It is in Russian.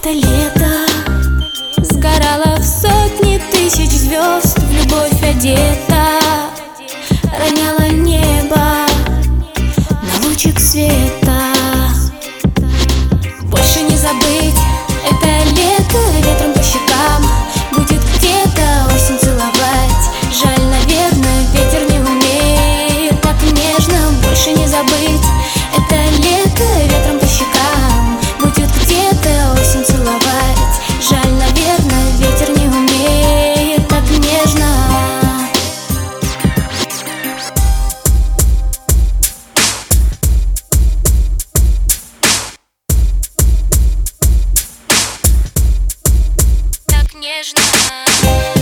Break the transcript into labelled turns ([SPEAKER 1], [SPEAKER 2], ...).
[SPEAKER 1] Это лето сгорало в сотни тысяч звезд, в любовь одета, роняло небо на лучик света. Больше не забыть это лето, ветром по щекам будет где-то осень целовать. Жаль, наверное, ветер не умеет так нежно. Больше не забыть это лето, ветром по щекам будет где-то осень целовать. Жаль, наверное, ветер не умеет так нежно. Так нежно.